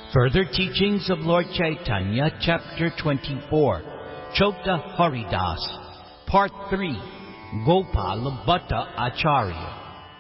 Further teachings of Lord Chaitanya, Chapter 24, Chota Haridas, Part 3, Gopala Bhatta Acharya.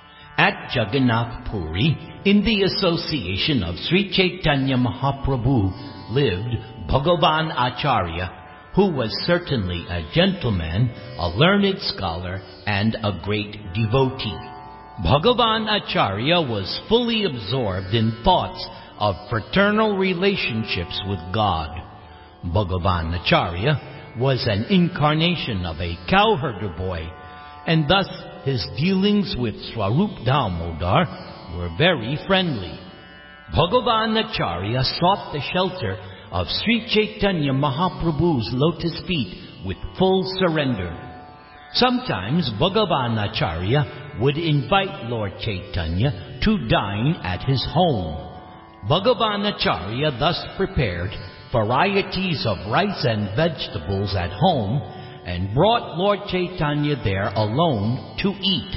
At Jagannath Puri, in the association of Sri Chaitanya Mahaprabhu, lived Bhagavan Acharya, who was certainly a gentleman, a learned scholar, and a great devotee. Bhagavan Acharya was fully absorbed in thoughts of fraternal relationships with God. Bhagavan Acharya was an incarnation of a cowherder boy, and thus his dealings with Swarup Damodar were very friendly. Bhagavan Acharya sought the shelter of Sri Chaitanya Mahaprabhu's lotus feet with full surrender. Sometimes Bhagavan Acharya would invite Lord Chaitanya to dine at his home. Bhagavan Acharya thus prepared varieties of rice and vegetables at home and brought Lord Chaitanya there alone to eat.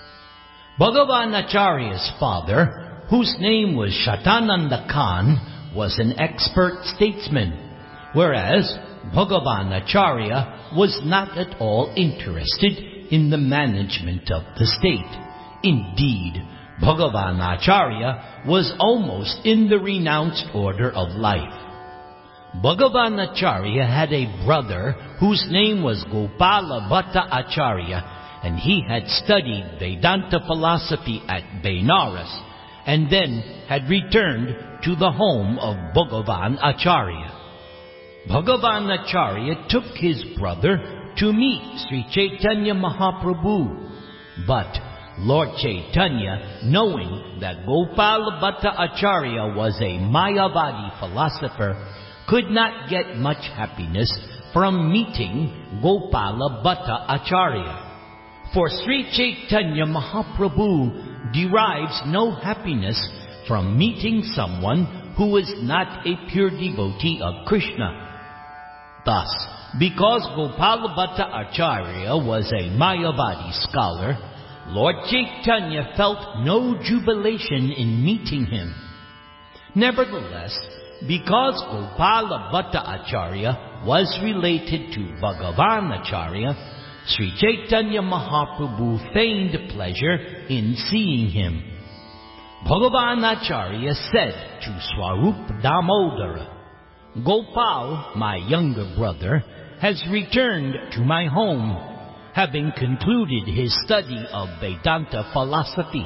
Bhagavan Acharya's father, whose name was Shatananda Khan, was an expert statesman, whereas Bhagavan Acharya was not at all interested in the management of the state. Indeed, Bhagavan Acharya was almost in the renounced order of life. Bhagavan Acharya had a brother whose name was Gopala Bhatta Acharya, and he had studied Vedanta philosophy at Benares and then had returned to the home of Bhagavan Acharya. Bhagavan Acharya took his brother to meet Sri Chaitanya Mahaprabhu, but Lord Chaitanya, knowing that Gopala Bhatta Acharya was a Mayavadi philosopher, could not get much happiness from meeting Gopala Bhatta Acharya. For Sri Chaitanya Mahaprabhu derives no happiness from meeting someone who is not a pure devotee of Krishna. Thus, because Gopala Bhatta Acharya was a Mayavadi scholar, Lord Chaitanya felt no jubilation in meeting him. Nevertheless, because Gopala Bhatta Acharya was related to Bhagavan Acharya, Sri Chaitanya Mahaprabhu feigned pleasure in seeing him. Bhagavan Acharya said to Swarup Damodara, "Gopal, my younger brother, has returned to my home, having concluded his study of Vedanta philosophy."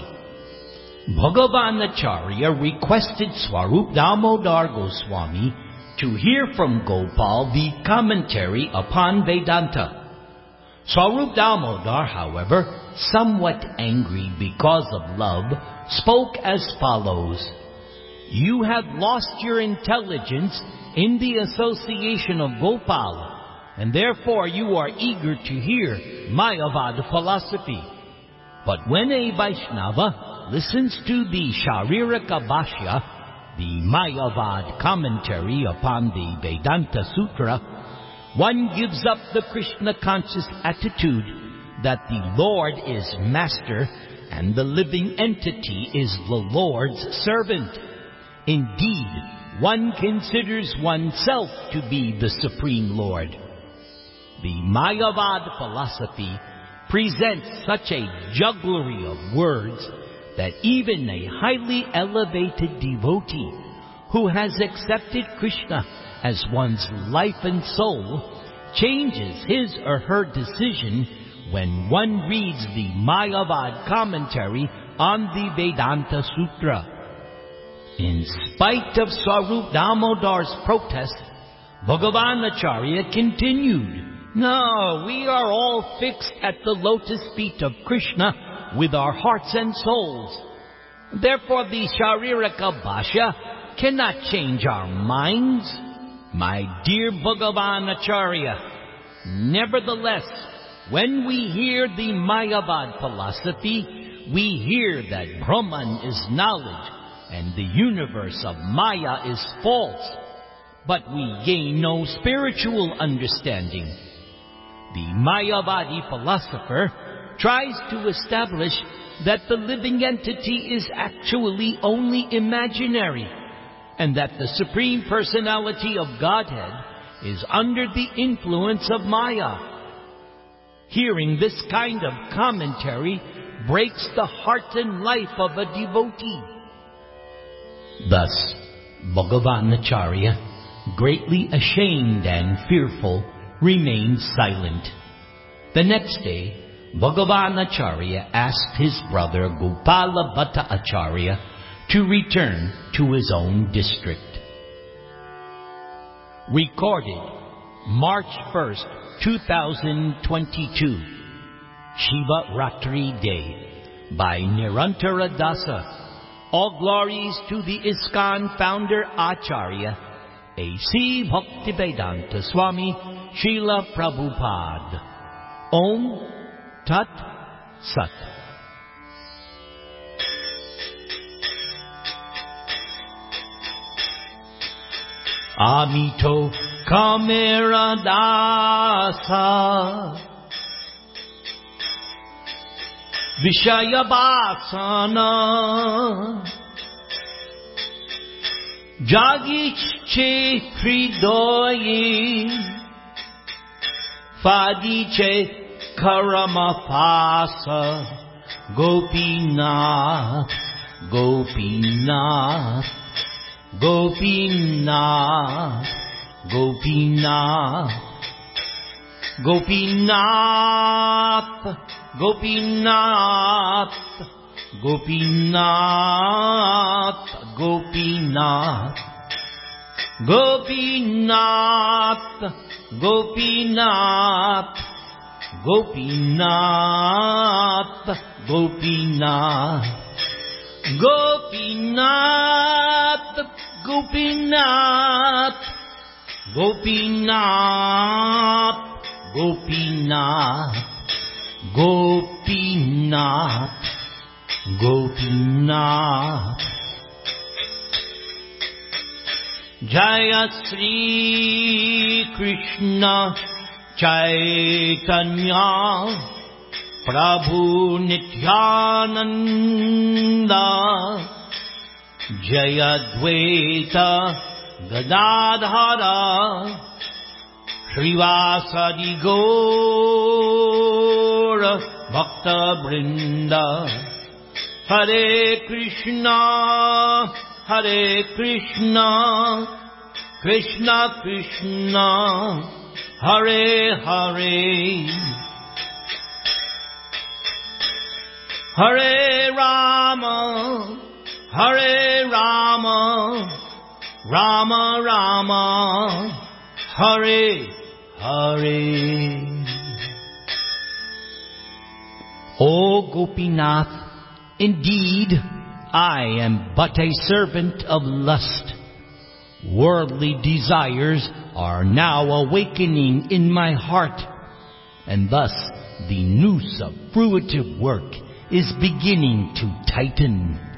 Bhagavan Acharya requested Swarup Damodar Goswami to hear from Gopal the commentary upon Vedanta. Swarup Damodar, however, somewhat angry because of love, spoke as follows: "You have lost your intelligence in the association of Gopal, and therefore you are eager to hear Mayavad philosophy. But when a Vaishnava listens to the Shariraka Bhashya, the Mayavad commentary upon the Vedanta Sutra, one gives up the Krishna-conscious attitude that the Lord is master and the living entity is the Lord's servant. Indeed, one considers oneself to be the Supreme Lord. The Mayavad philosophy presents such a jugglery of words that even a highly elevated devotee who has accepted Krishna as one's life and soul changes his or her decision when one reads the Mayavad commentary on the Vedanta Sutra." In spite of Swarup Damodar's protest, Bhagavan Acharya continued, "No, we are all fixed at the lotus feet of Krishna with our hearts and souls. Therefore the Shariraka Bhashya cannot change our minds. My dear Bhagavan Acharya, nevertheless, when we hear the Mayavad philosophy, we hear that Brahman is knowledge and the universe of Maya is false, but we gain no spiritual understanding. The Mayavadi philosopher tries to establish that the living entity is actually only imaginary, and that the Supreme Personality of Godhead is under the influence of Maya. Hearing this kind of commentary breaks the heart and life of a devotee. Thus, Bhagavanacharya, greatly ashamed and fearful, remained silent. The next day, Bhagavanacharya asked his brother Gopala Bhatta Acharya to return to his own district. Recorded March 1st, 2022, Shiva Ratri Day by Nirantara Dasa. All glories to the ISKCON founder Acharya, A.C. Bhaktivedanta Swami Srila Prabhupada. Om Tat Sat. Amito Kamera Dasa Vishayabhasana Jagiche Hridoyi Fadiche Karamapasa Gopinath Gopinath Gopinath Gopinath Gopinath Gopinath Gopinath Gopinath Gopinath Gopinath Gopinath Gopinath Gopinath Gopinath Gopinath Gopinath Gopinath Gopinath Jaya Sri Krishna Chaitanya Prabhu Nityananda Jaya Dvaita Gadadhara Srivasadi Gaura Bhakta Brinda Hare Krishna Hare Krishna Krishna Krishna Hare Hare Hare Rama Hare Rama Rama Rama Hare Hare. O Gopinath, indeed I am but a servant of lust. Worldly desires are now awakening in my heart, and thus the noose of fruitive work is beginning to tighten.